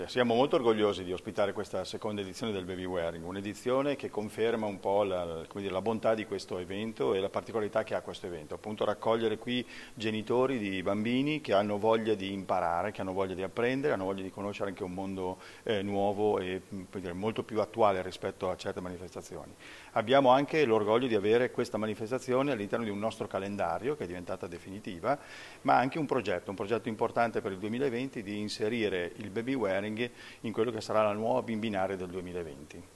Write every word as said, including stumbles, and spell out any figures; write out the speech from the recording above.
Siamo molto orgogliosi di ospitare questa seconda edizione del Baby Wearing, un'edizione che conferma un po' la, come dire, la bontà di questo evento e la particolarità che ha questo evento, appunto raccogliere qui genitori di bambini che hanno voglia di imparare, che hanno voglia di apprendere, hanno voglia di conoscere anche un mondo eh, nuovo e dire, molto più attuale rispetto a certe manifestazioni. Abbiamo anche l'orgoglio di avere questa manifestazione all'interno di un nostro calendario che è diventata definitiva, ma anche un progetto, un progetto importante per il duemilaventi di inserire il Baby Wearing in quello che sarà la nuova Bimbinare del duemilaventi.